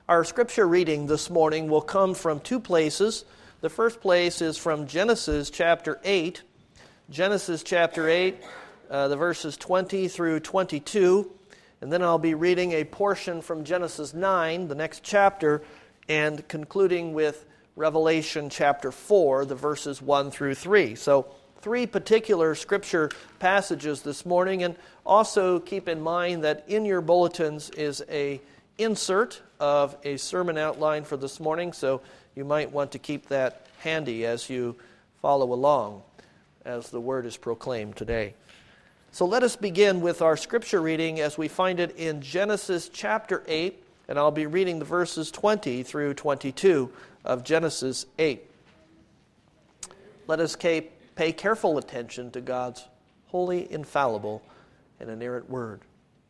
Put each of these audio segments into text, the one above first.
Our scripture reading this morning will come from two places. The first place is from Genesis chapter 8. Genesis chapter 8, the verses 20 through 22. And then I'll be reading a portion from Genesis 9, the next chapter, and concluding with Revelation chapter 4, the verses 1 through 3. So, three particular scripture passages this morning, and also keep in mind that in your bulletins is a insert of a sermon outline for this morning, so you might want to keep that handy as you follow along as the word is proclaimed today. So let us begin with our scripture reading as we find it in Genesis chapter 8, and I'll be reading the verses 20 through 22 of Genesis 8. Let us pay careful attention to God's holy, infallible, and inerrant word.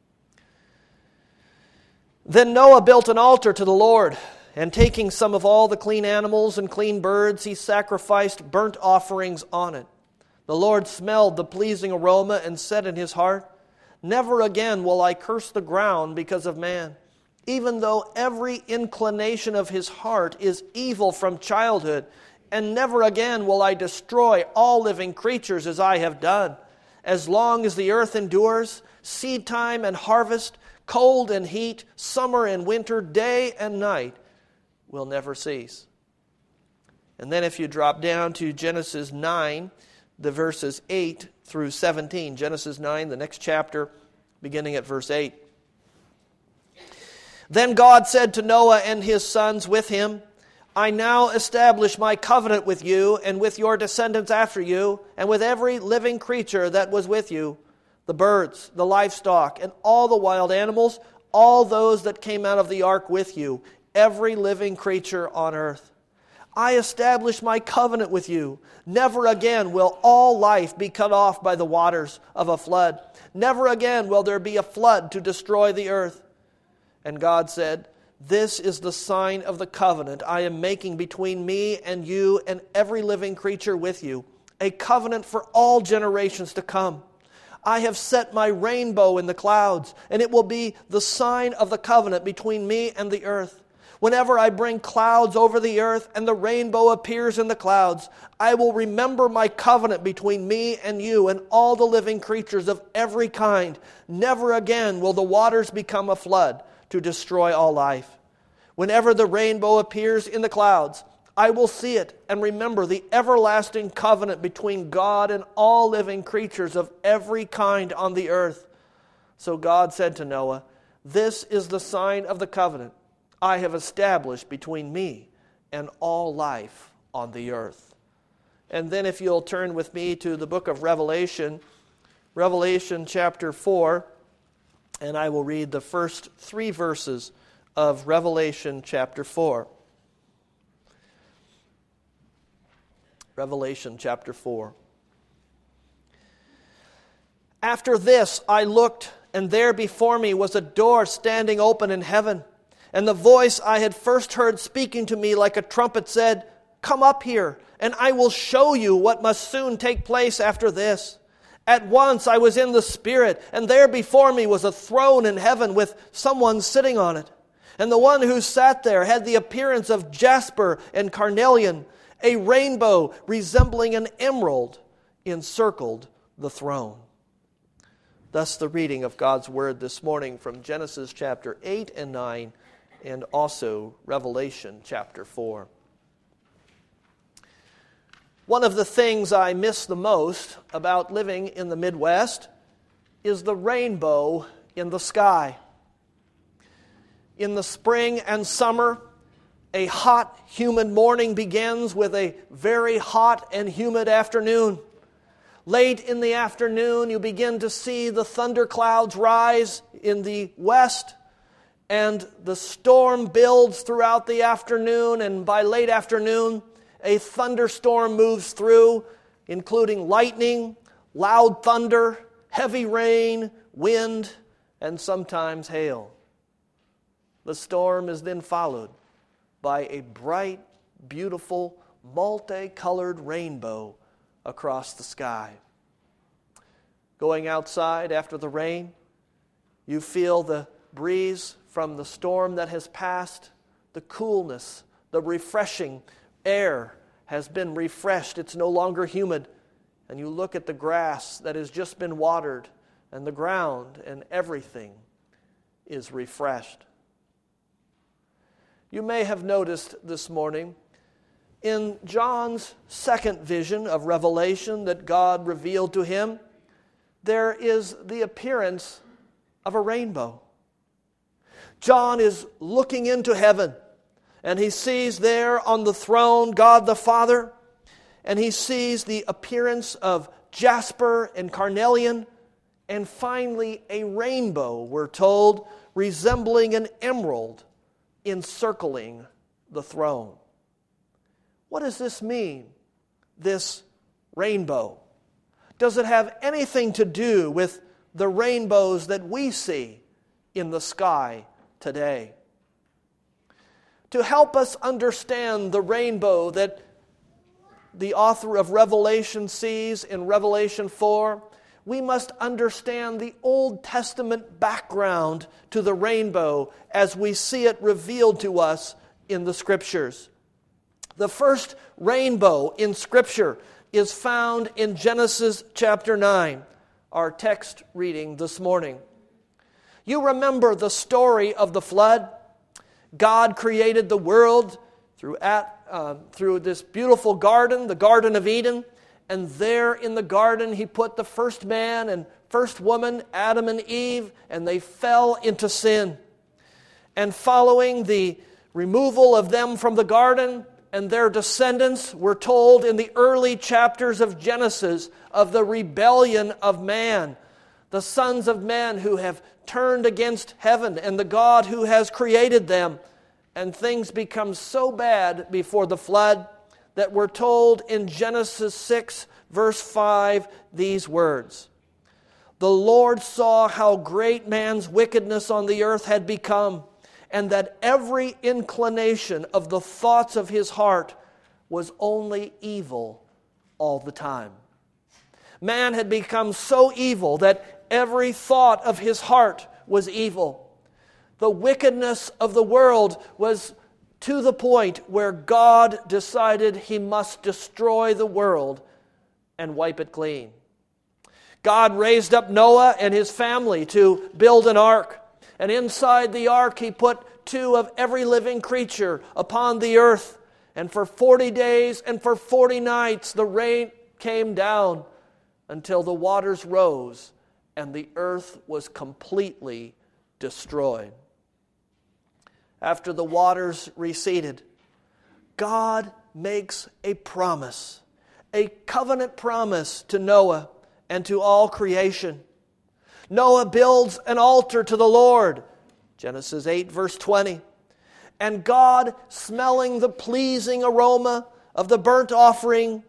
Then Noah built an altar to the Lord, and taking some of all the clean animals and clean birds, he sacrificed burnt offerings on it. The Lord smelled the pleasing aroma and said in his heart, "Never again will I curse the ground because of man, even though every inclination of his heart is evil from childhood, and never again will I destroy all living creatures as I have done. As long as the earth endures, seed time and harvest, cold and heat, summer and winter, day and night will never cease." And then if you drop down to Genesis 9, the verses 8 through 17. Genesis 9, the next chapter, beginning at verse 8. Then God said to Noah and his sons with him, "I now establish my covenant with you and with your descendants after you, and with every living creature that was with you, the birds, the livestock, and all the wild animals, all those that came out of the ark with you, every living creature on earth. I establish my covenant with you. Never again will all life be cut off by the waters of a flood. Never again will there be a flood to destroy the earth." And God said, "This is the sign of the covenant I am making between me and you and every living creature with you, a covenant for all generations to come. I have set my rainbow in the clouds, and it will be the sign of the covenant between me and the earth. Whenever I bring clouds over the earth and the rainbow appears in the clouds, I will remember my covenant between me and you and all the living creatures of every kind. Never again will the waters become a flood to destroy all life. Whenever the rainbow appears in the clouds, I will see it and remember the everlasting covenant between God and all living creatures of every kind on the earth." So God said to Noah, "This is the sign of the covenant I have established between me and all life on the earth." And then if you'll turn with me to the book of Revelation, Revelation chapter 4, and I will read the first 3 verses of Revelation chapter 4. Revelation chapter 4. "After this I looked, and there before me was a door standing open in heaven. And the voice I had first heard speaking to me like a trumpet said, 'Come up here, and I will show you what must soon take place after this.' At once I was in the Spirit, and there before me was a throne in heaven with someone sitting on it. And the one who sat there had the appearance of jasper and carnelian. A rainbow resembling an emerald encircled the throne." Thus the reading of God's Word this morning from Genesis chapter 8 and 9, and also Revelation chapter 4. One of the things I miss the most about living in the Midwest is the rainbow in the sky. In the spring and summer, a hot, humid morning begins with a very hot and humid afternoon. Late in the afternoon, you begin to see the thunderclouds rise in the west, and the storm builds throughout the afternoon, and by late afternoon, a thunderstorm moves through, including lightning, loud thunder, heavy rain, wind, and sometimes hail. The storm is then followed by a bright, beautiful, multicolored rainbow across the sky. Going outside after the rain, you feel the breeze from the storm that has passed, the coolness, the refreshing air has been refreshed. It's no longer humid. And you look at the grass that has just been watered, and the ground, and everything is refreshed. You may have noticed this morning, in John's second vision of Revelation that God revealed to him, there is the appearance of a rainbow. John is looking into heaven, and he sees there on the throne God the Father, and he sees the appearance of jasper and carnelian, and finally a rainbow, we're told, resembling an emerald encircling the throne. What does this mean, this rainbow? Does it have anything to do with the rainbows that we see in the sky today? To help us understand the rainbow that the author of Revelation sees in Revelation 4, we must understand the Old Testament background to the rainbow as we see it revealed to us in the Scriptures. The first rainbow in Scripture is found in Genesis chapter 9, our text reading this morning. You remember the story of the flood. God created the world through this beautiful garden, the Garden of Eden. And there in the garden, He put the first man and first woman, Adam and Eve, and they fell into sin. And following the removal of them from the garden and their descendants, we're told in the early chapters of Genesis of the rebellion of man, the sons of men who have turned against heaven and the God who has created them. And things become so bad before the flood that we're told in Genesis 6, verse 5, these words. The Lord saw how great man's wickedness on the earth had become, and that every inclination of the thoughts of his heart was only evil all the time. Man had become so evil that every thought of his heart was evil. The wickedness of the world was to the point where God decided He must destroy the world and wipe it clean. God raised up Noah and his family to build an ark. And inside the ark He put 2 of every living creature upon the earth. And for 40 days and for 40 nights the rain came down until the waters rose and the earth was completely destroyed. After the waters receded, God makes a promise, a covenant promise to Noah and to all creation. Noah builds an altar to the Lord, Genesis 8, verse 20. And God, smelling the pleasing aroma of the burnt offering,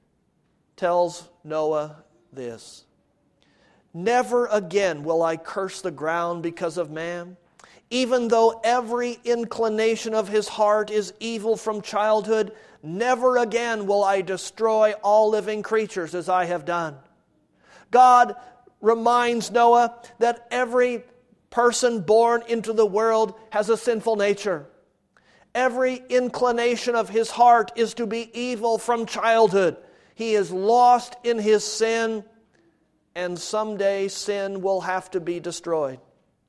tells Noah this: Never again will I curse the ground because of man. Even though every inclination of his heart is evil from childhood, never again will I destroy all living creatures as I have done. God reminds Noah that every person born into the world has a sinful nature. Every inclination of his heart is to be evil from childhood. He is lost in his sin, and someday sin will have to be destroyed.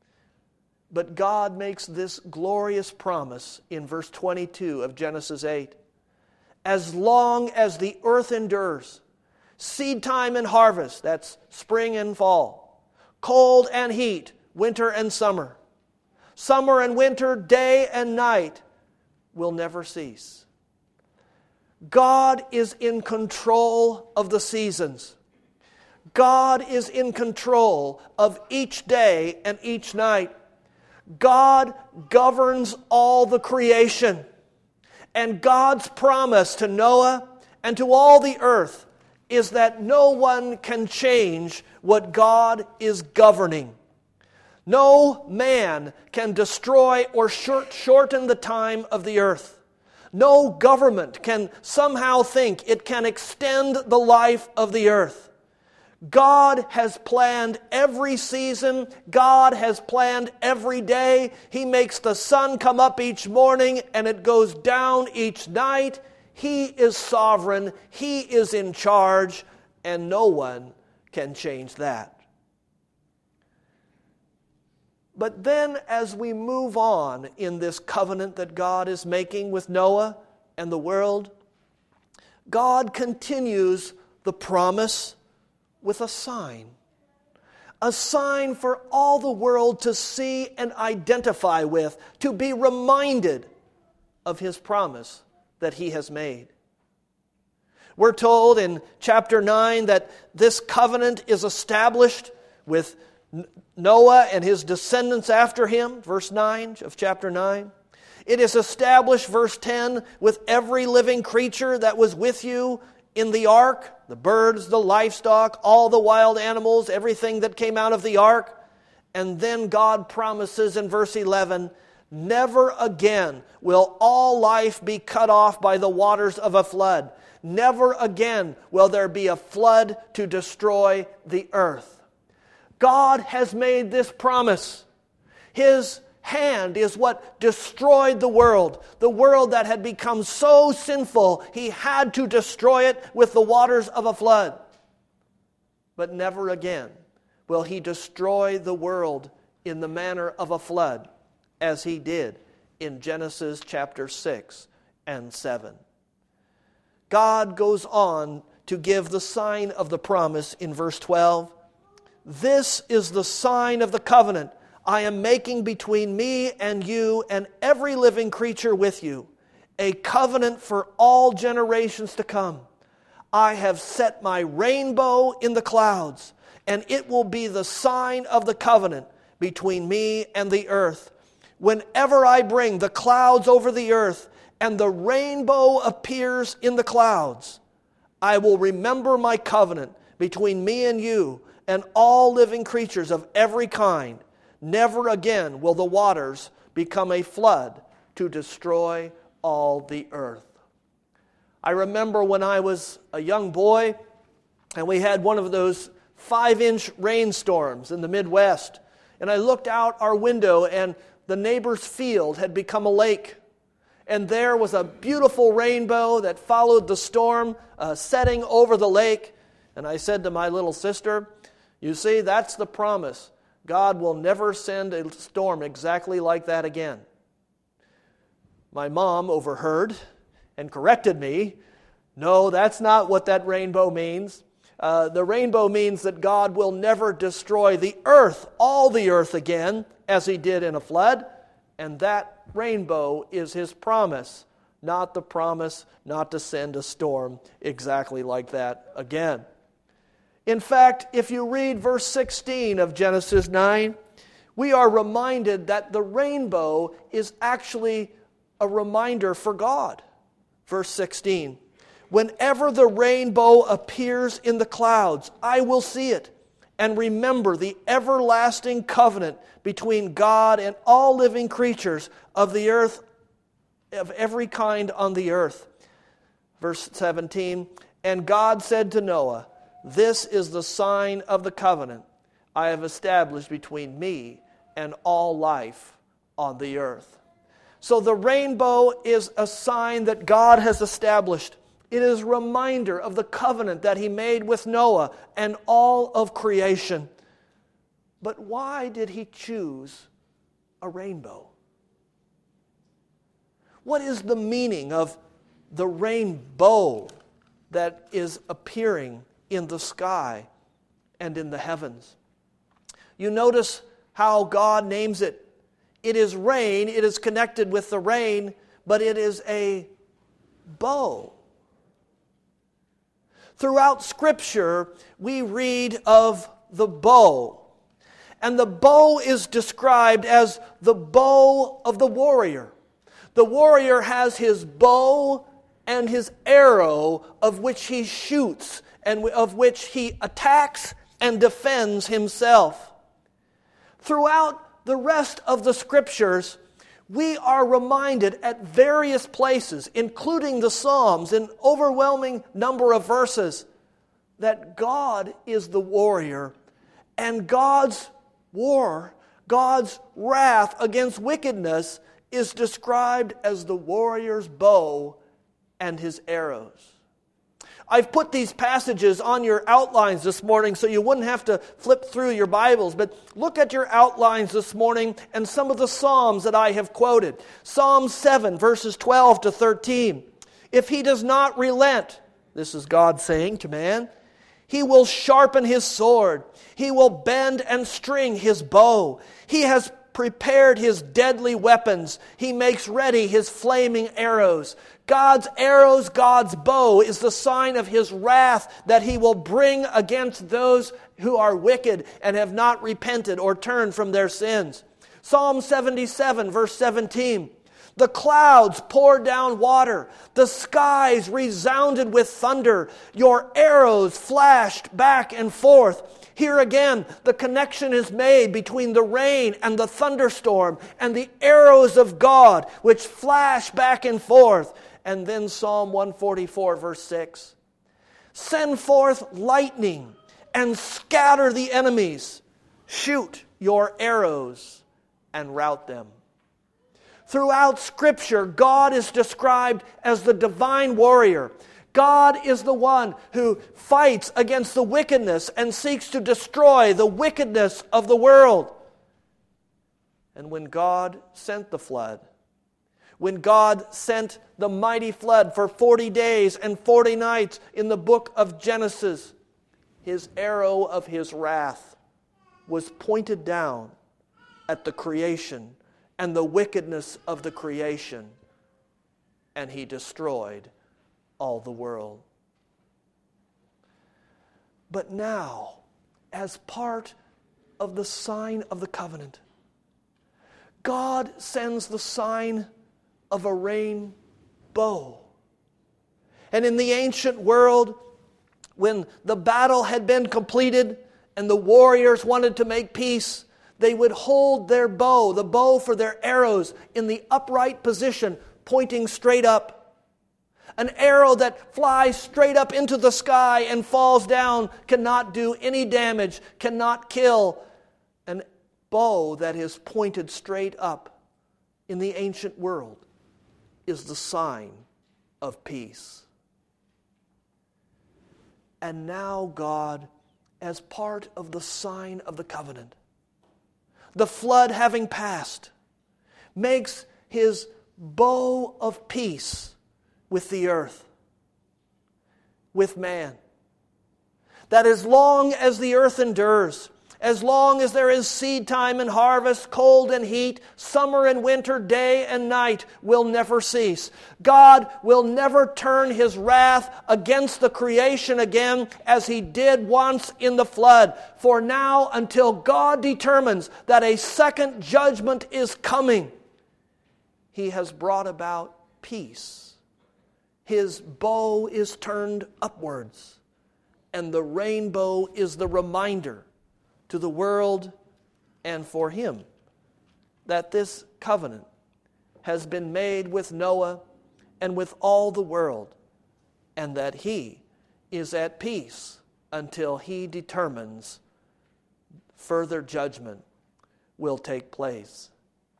But God makes this glorious promise in verse 22 of Genesis 8. As long as the earth endures, seed time and harvest, that's spring and fall, cold and heat, winter and summer, summer and winter, day and night will never cease. God is in control of the seasons. God is in control of each day and each night. God governs all the creation. And God's promise to Noah and to all the earth is that no one can change what God is governing. No man can destroy or shorten the time of the earth. No government can somehow think it can extend the life of the earth. God has planned every season. God has planned every day. He makes the sun come up each morning and it goes down each night. He is sovereign. He is in charge, and no one can change that. But then as we move on in this covenant that God is making with Noah and the world, God continues the promise with a sign for all the world to see and identify with, to be reminded of His promise that He has made. We're told in chapter 9 that this covenant is established with Noah and his descendants after him, verse 9 of chapter 9. It is established, verse 10, with every living creature that was with you in the ark, the birds, the livestock, all the wild animals, everything that came out of the ark. And then God promises in verse 11, never again will all life be cut off by the waters of a flood. Never again will there be a flood to destroy the earth. God has made this promise. His hand is what destroyed the world that had become so sinful, He had to destroy it with the waters of a flood. But never again will He destroy the world in the manner of a flood, as He did in Genesis chapter 6 and 7. God goes on to give the sign of the promise in verse 12. This is the sign of the covenant I am making between me and you and every living creature with you, a covenant for all generations to come. I have set my rainbow in the clouds, and it will be the sign of the covenant between me and the earth. Whenever I bring the clouds over the earth and the rainbow appears in the clouds, I will remember my covenant between me and you and all living creatures of every kind. Never again will the waters become a flood to destroy all the earth. I remember when I was a young boy and we had one of those 5-inch rainstorms in the Midwest, and I looked out our window and the neighbor's field had become a lake. And there was a beautiful rainbow that followed the storm setting over the lake. And I said to my little sister, you see, that's the promise. God will never send a storm exactly like that again. My mom overheard and corrected me. No, that's not what that rainbow means. The rainbow means that God will never destroy the earth, all the earth again, as He did in a flood. And that rainbow is His promise, not the promise not to send a storm exactly like that again. In fact, if you read verse 16 of Genesis 9, we are reminded that the rainbow is actually a reminder for God. Verse 16, whenever the rainbow appears in the clouds, I will see it and remember the everlasting covenant between God and all living creatures of the earth, of every kind on the earth. Verse 17, and God said to Noah, this is the sign of the covenant I have established between me and all life on the earth. So the rainbow is a sign that God has established. It is a reminder of the covenant that He made with Noah and all of creation. But why did He choose a rainbow? What is the meaning of the rainbow that is appearing in the sky and in the heavens? You notice how God names it. It is rain, it is connected with the rain, but it is a bow. Throughout Scripture, we read of the bow. And the bow is described as the bow of the warrior. The warrior has his bow and his arrow of which he shoots and of which he attacks and defends himself. Throughout the rest of the Scriptures, we are reminded at various places, including the Psalms, in overwhelming number of verses, that God is the warrior, and God's war, God's wrath against wickedness is described as the warrior's bow and his arrows. I've put these passages on your outlines this morning so you wouldn't have to flip through your Bibles, but look at your outlines this morning and some of the Psalms that I have quoted. Psalm 7, verses 12 to 13. If he does not relent, this is God saying to man, he will sharpen his sword. He will bend and string his bow. He has prepared his deadly weapons. He makes ready his flaming arrows. God's arrows, God's bow is the sign of his wrath that he will bring against those who are wicked and have not repented or turned from their sins. Psalm 77, verse 17. The clouds poured down water. The skies resounded with thunder. Your arrows flashed back and forth. Here again, the connection is made between the rain and the thunderstorm and the arrows of God, which flash back and forth. And then Psalm 144, verse 6. Send forth lightning and scatter the enemies. Shoot your arrows and rout them. Throughout Scripture, God is described as the divine warrior. God is the one who fights against the wickedness and seeks to destroy the wickedness of the world. And when God sent the flood, when God sent the mighty flood for 40 days and 40 nights in the book of Genesis, his arrow of his wrath was pointed down at the creation and the wickedness of the creation, and he destroyed all the world. But now, as part of the sign of the covenant, God sends the sign of a rainbow. And in the ancient world, when the battle had been completed and the warriors wanted to make peace, they would hold their bow, the bow for their arrows, in the upright position, pointing straight up. An arrow that flies straight up into the sky and falls down cannot do any damage, cannot kill. An bow that is pointed straight up in the ancient world is the sign of peace. And now God, as part of the sign of the covenant, the flood having passed, makes his bow of peace with the earth, with man. That as long as the earth endures, as long as there is seed time and harvest, cold and heat, summer and winter, day and night will never cease. God will never turn his wrath against the creation again as he did once in the flood. For now, until God determines that a second judgment is coming, he has brought about peace. His bow is turned upwards, and the rainbow is the reminder to the world and for him that this covenant has been made with Noah and with all the world, and that he is at peace until he determines further judgment will take place.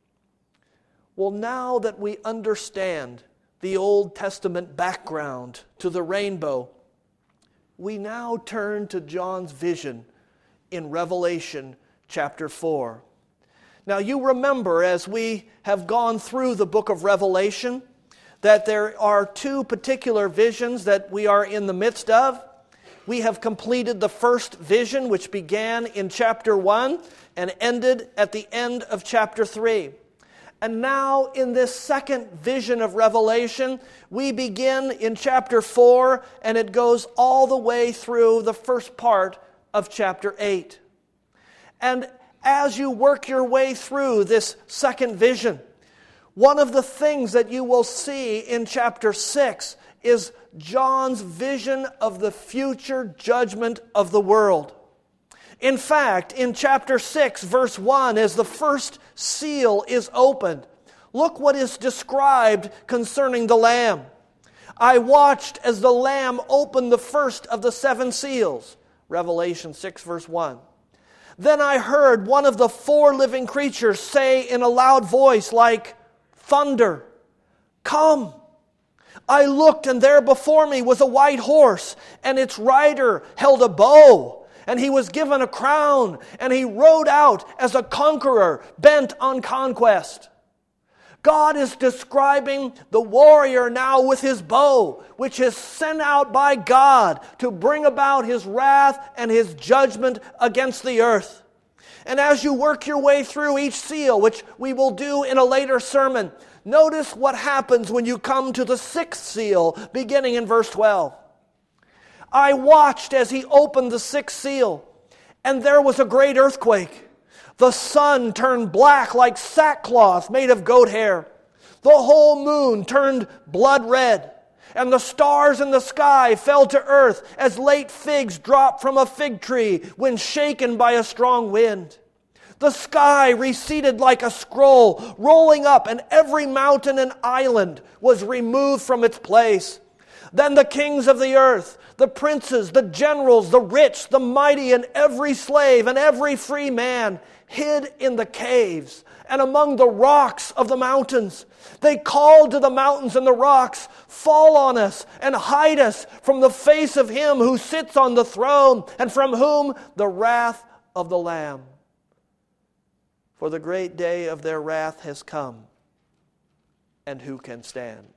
Well, now that we understand the Old Testament background to the rainbow, we now turn to John's vision in Revelation chapter 4. Now you remember, as we have gone through the book of Revelation, that there are two particular visions that we are in the midst of. We have completed the first vision, which began in chapter 1 and ended at the end of chapter 3. And now in this second vision of Revelation, we begin in chapter 4 and it goes all the way through the first part of chapter 8. And as you work your way through this second vision, one of the things that you will see in chapter 6 is John's vision of the future judgment of the world. In fact, in chapter 6, verse 1, as the first seal is opened, look what is described concerning the Lamb. I watched as the Lamb opened the first of the 7 seals. Revelation 6 verse 1. Then I heard one of the 4 living creatures say in a loud voice like thunder, "Come." I looked, and there before me was a white horse, and its rider held a bow, and he was given a crown, and he rode out as a conqueror bent on conquest. God is describing the warrior now with his bow, which is sent out by God to bring about his wrath and his judgment against the earth. And as you work your way through each seal, which we will do in a later sermon, notice what happens when you come to the 6th seal, beginning in verse 12. I watched as he opened the 6th seal, and there was a great earthquake. The sun turned black like sackcloth made of goat hair. The whole moon turned blood red, and the stars in the sky fell to earth as late figs drop from a fig tree when shaken by a strong wind. The sky receded like a scroll, rolling up, and every mountain and island was removed from its place. Then the kings of the earth, the princes, the generals, the rich, the mighty, and every slave and every free man hid in the caves and among the rocks of the mountains. They called to the mountains and the rocks, "Fall on us and hide us from the face of him who sits on the throne and from whom the wrath of the Lamb. For the great day of their wrath has come, and who can stand?"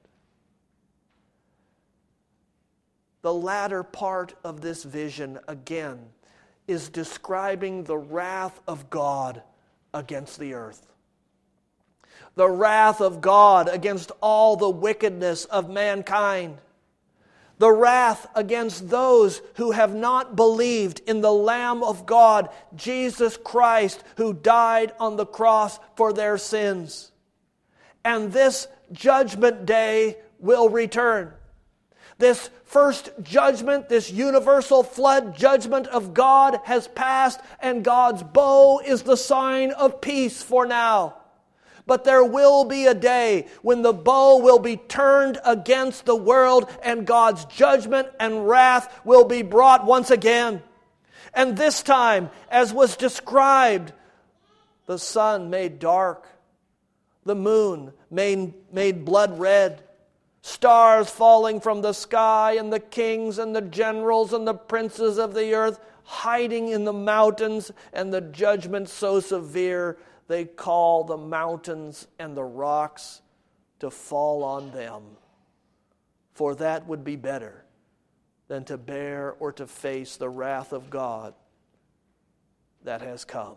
The latter part of this vision, again, is describing the wrath of God against the earth. The wrath of God against all the wickedness of mankind. The wrath against those who have not believed in the Lamb of God, Jesus Christ, who died on the cross for their sins. And this judgment day will return. This first judgment, this universal flood judgment of God has passed, and God's bow is the sign of peace for now. But there will be a day when the bow will be turned against the world, and God's judgment and wrath will be brought once again. And this time, as was described, the sun made dark, the moon made blood red, stars falling from the sky, and the kings and the generals and the princes of the earth hiding in the mountains, and the judgment so severe they call the mountains and the rocks to fall on them. For that would be better than to bear or to face the wrath of God that has come.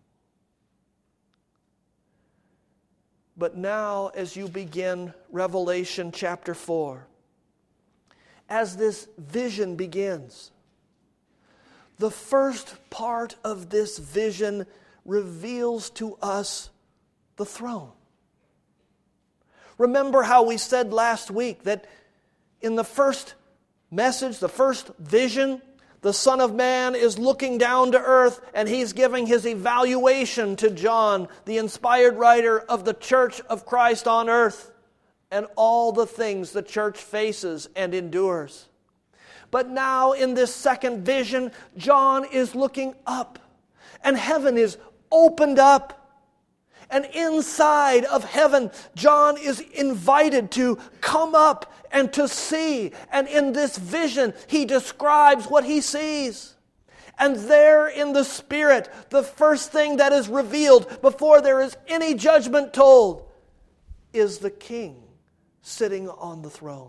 But now, as you begin Revelation chapter 4, as this vision begins, the first part of this vision reveals to us the throne. Remember how we said last week that in the first message, the first vision, the Son of Man is looking down to earth, and he's giving his evaluation to John, the inspired writer of the church of Christ on earth, and all the things the church faces and endures. But now in this second vision, John is looking up, and heaven is opened up. And inside of heaven, John is invited to come up and to see. And in this vision, he describes what he sees. And there in the Spirit, the first thing that is revealed before there is any judgment told is the King sitting on the throne.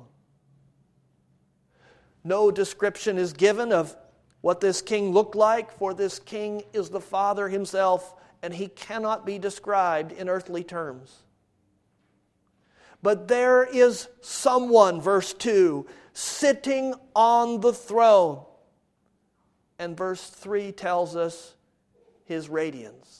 No description is given of what this king looked like, for this king is the Father himself, and he cannot be described in earthly terms. But there is someone, verse 2, sitting on the throne. And verse 3 tells us his radiance.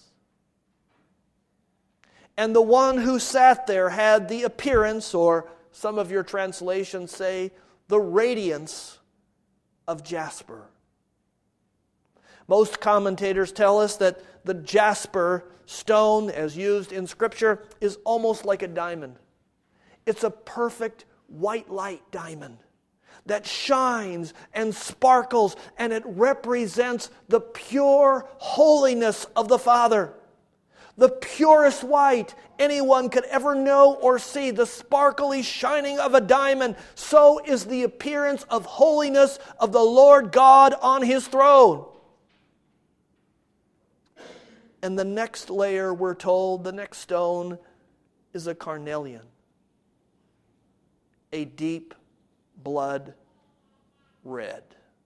And the one who sat there had the appearance, or some of your translations say, the radiance of jasper. Most commentators tell us that the jasper stone, as used in Scripture, is almost like a diamond. It's a perfect white light diamond that shines and sparkles, and it represents the pure holiness of the Father. The purest white anyone could ever know or see, the sparkly shining of a diamond. So is the appearance of holiness of the Lord God on His throne. And the next layer, we're told, the next stone is a carnelian, a deep blood red.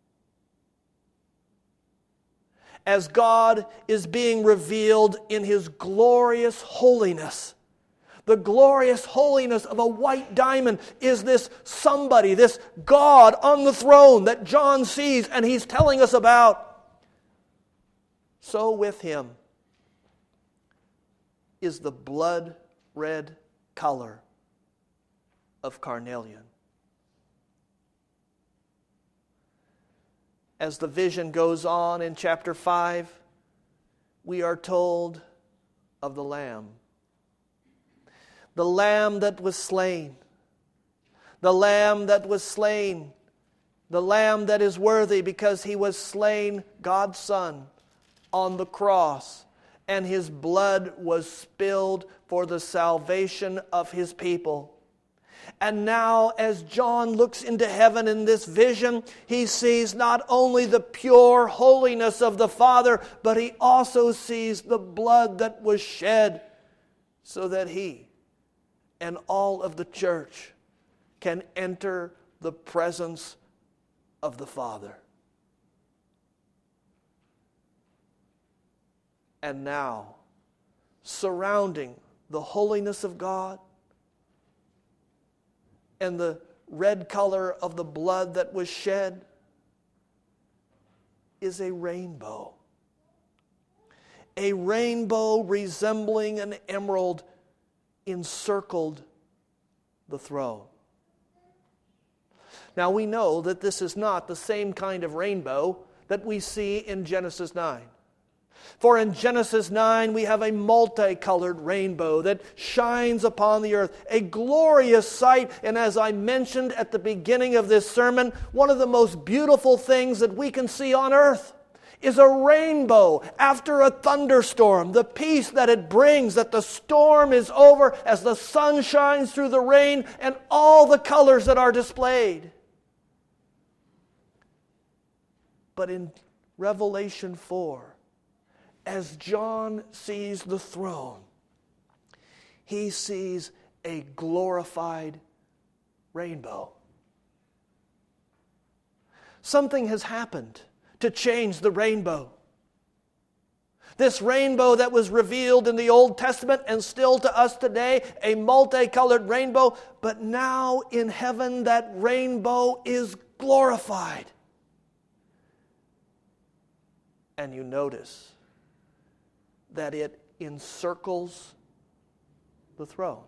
As God is being revealed in His glorious holiness, the glorious holiness of a white diamond is this somebody, this God on the throne that John sees and he's telling us about. So with Him is the blood red color of carnelian. As the vision goes on in chapter 5, we are told of the Lamb. The Lamb that was slain. The Lamb that was slain. The Lamb that is worthy because He was slain, God's Son, on the cross. And His blood was spilled for the salvation of His people. And now, as John looks into heaven in this vision, he sees not only the pure holiness of the Father, but he also sees the blood that was shed so that he and all of the church can enter the presence of the Father. And now, surrounding the holiness of God and the red color of the blood that was shed is a rainbow. A rainbow resembling an emerald encircled the throne. Now we know that this is not the same kind of rainbow that we see in Genesis 9. For in Genesis 9, we have a multicolored rainbow that shines upon the earth, a glorious sight. And as I mentioned at the beginning of this sermon, one of the most beautiful things that we can see on earth is a rainbow after a thunderstorm. The peace that it brings, that the storm is over as the sun shines through the rain and all the colors that are displayed. But in Revelation 4, as John sees the throne, he sees a glorified rainbow. Something has happened to change the rainbow. This rainbow that was revealed in the Old Testament and still to us today, a multicolored rainbow, but now in heaven that rainbow is glorified. And you notice that it encircles the throne.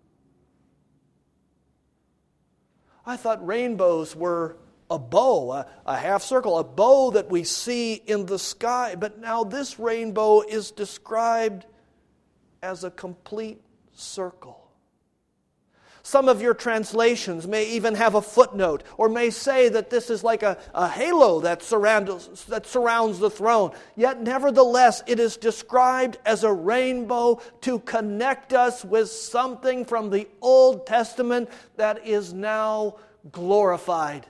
I thought rainbows were a bow, a half circle, a bow that we see in the sky. But now this rainbow is described as a complete circle. Some of your translations may even have a footnote or may say that this is like a halo that surrounds the throne. Yet nevertheless, it is described as a rainbow to connect us with something from the Old Testament that is now glorified.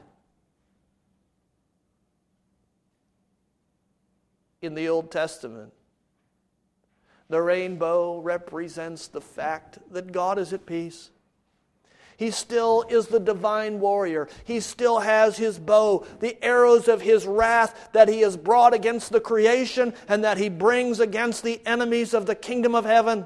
In the Old Testament, the rainbow represents the fact that God is at peace. He still is the divine warrior. He still has his bow, the arrows of his wrath that he has brought against the creation and that he brings against the enemies of the kingdom of heaven.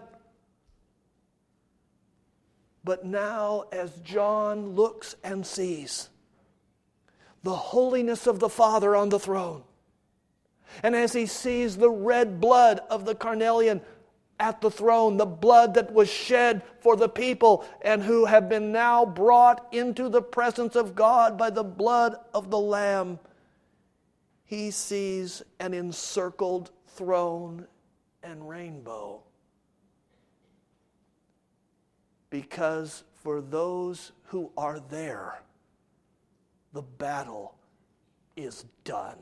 But now, as John looks and sees the holiness of the Father on the throne, and as he sees the red blood of the carnelian at the throne, the blood that was shed for the people and who have been now brought into the presence of God by the blood of the Lamb, he sees an encircled throne and rainbow. Because for those who are there, the battle is done.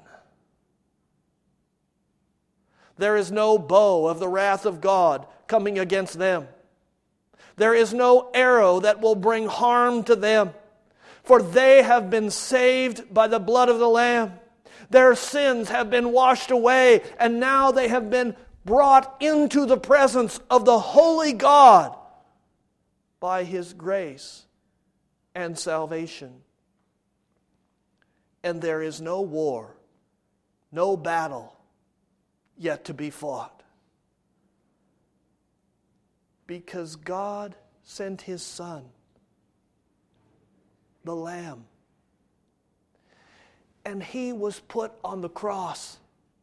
There is no bow of the wrath of God coming against them. There is no arrow that will bring harm to them, for they have been saved by the blood of the Lamb. Their sins have been washed away, and now they have been brought into the presence of the holy God by His grace and salvation. And there is no war, no battle yet to be fought, because God sent His Son, the Lamb, and He was put on the cross,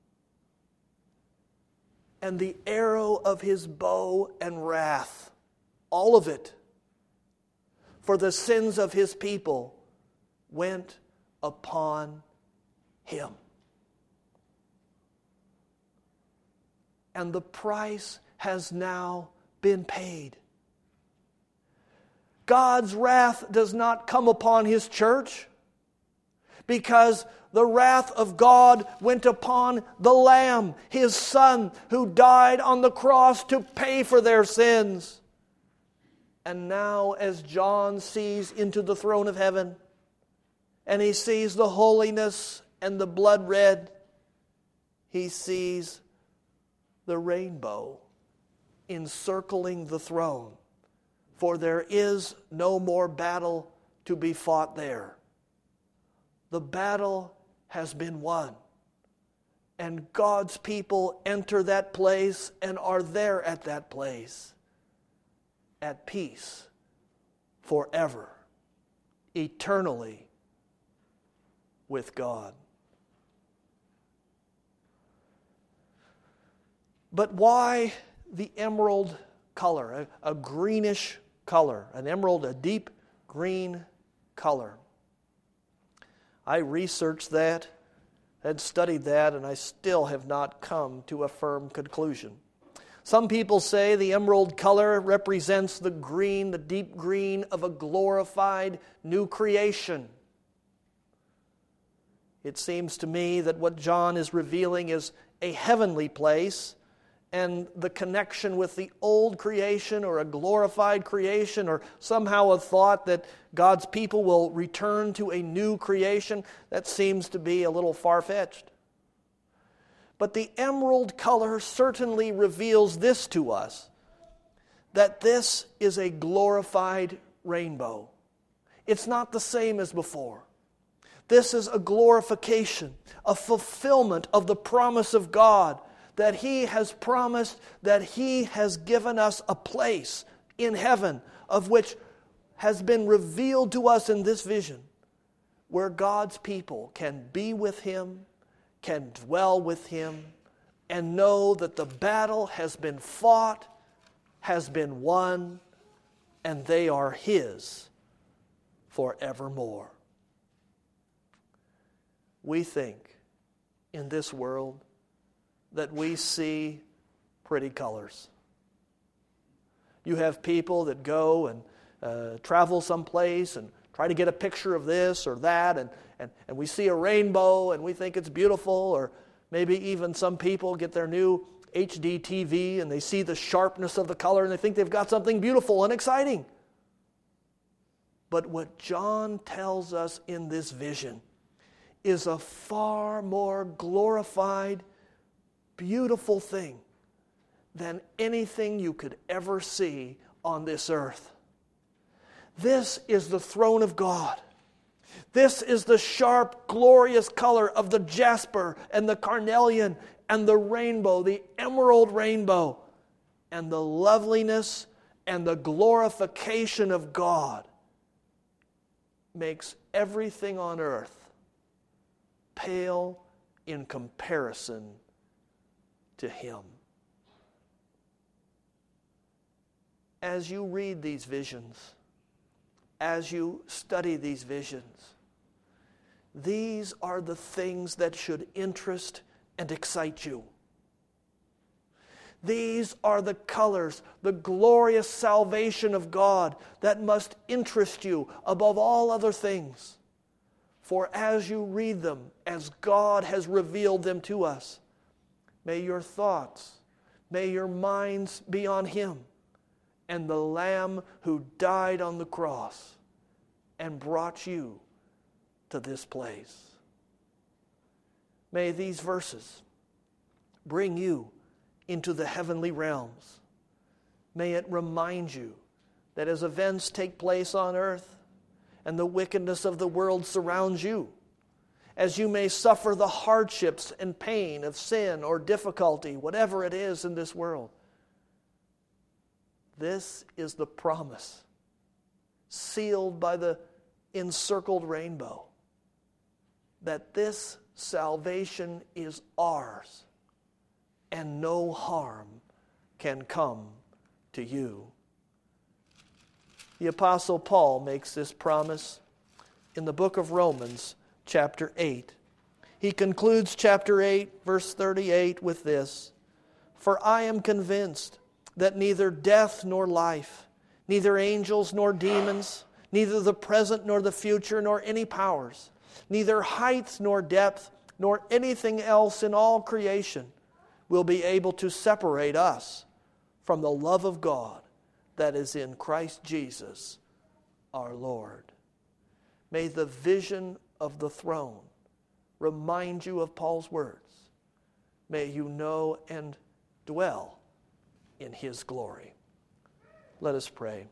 and the arrow of His bow and wrath, all of it, for the sins of His people, went upon Him. And the price has now been paid. God's wrath does not come upon His church, because the wrath of God went upon the Lamb, His Son, who died on the cross to pay for their sins. And now, as John sees into the throne of heaven, and he sees the holiness and the blood red, he sees the rainbow encircling the throne, for there is no more battle to be fought there. The battle has been won, and God's people enter that place and are there at that place, at peace forever, eternally with God. But why the emerald color, a greenish color, an emerald, a deep green color? I researched that, had studied that, and I still have not come to a firm conclusion. Some people say the emerald color represents the green, the deep green of a glorified new creation. It seems to me that what John is revealing is a heavenly place, and the connection with the old creation or a glorified creation, or somehow a thought that God's people will return to a new creation, that seems to be a little far-fetched. But the emerald color certainly reveals this to us, that this is a glorified rainbow. It's not the same as before. This is a glorification, a fulfillment of the promise of God, that He has promised, that He has given us a place in heaven, of which has been revealed to us in this vision, where God's people can be with Him, can dwell with Him, and know that the battle has been fought, has been won, and they are His forevermore. We think in this world that we see pretty colors. You have people that go and travel someplace and try to get a picture of this or that, and we see a rainbow and we think it's beautiful, or maybe even some people get their new HD TV and they see the sharpness of the color and they think they've got something beautiful and exciting. But what John tells us in this vision is a far more glorified, beautiful thing than anything you could ever see on this earth. This is the throne of God. This is the sharp, glorious color of the jasper and the carnelian and the rainbow, the emerald rainbow, and the loveliness and the glorification of God makes everything on earth pale in comparison to Him. As you read these visions, as you study these visions, these are the things that should interest and excite you. These are the colors, the glorious salvation of God that must interest you above all other things. For as you read them, as God has revealed them to us, may your thoughts, may your minds be on Him and the Lamb who died on the cross and brought you to this place. May these verses bring you into the heavenly realms. May it remind you that as events take place on earth and the wickedness of the world surrounds you, as you may suffer the hardships and pain of sin or difficulty, whatever it is in this world, this is the promise sealed by the encircled rainbow that this salvation is ours and no harm can come to you. The Apostle Paul makes this promise in the book of Romans, chapter 8. He concludes chapter 8, verse 38 with this: "For I am convinced that neither death nor life, neither angels nor demons, neither the present nor the future, nor any powers, neither height nor depth, nor anything else in all creation will be able to separate us from the love of God that is in Christ Jesus our Lord." May the vision of the throne remind you of Paul's words. May you know and dwell in His glory. Let us pray.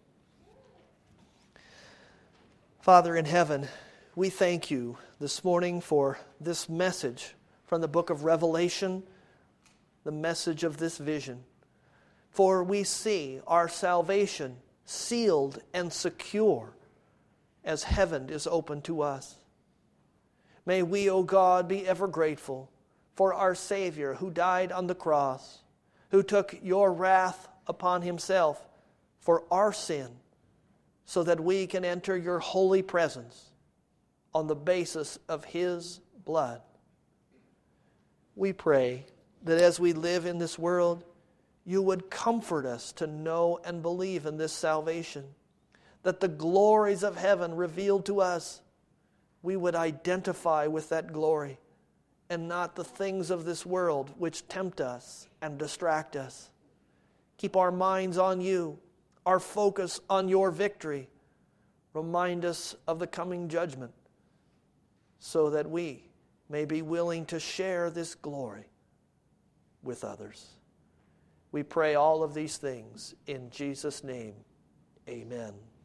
Father in heaven, we thank you this morning for this message from the book of Revelation, the message of this vision. For we see our salvation sealed and secure as heaven is open to us. May we, O God, be ever grateful for our Savior who died on the cross, who took your wrath upon Himself for our sin, so that we can enter your holy presence on the basis of His blood. We pray that as we live in this world, you would comfort us to know and believe in this salvation, that the glories of heaven revealed to us, we would identify with that glory and not the things of this world which tempt us and distract us. Keep our minds on you, our focus on your victory. Remind us of the coming judgment so that we may be willing to share this glory with others. We pray all of these things in Jesus' name. Amen.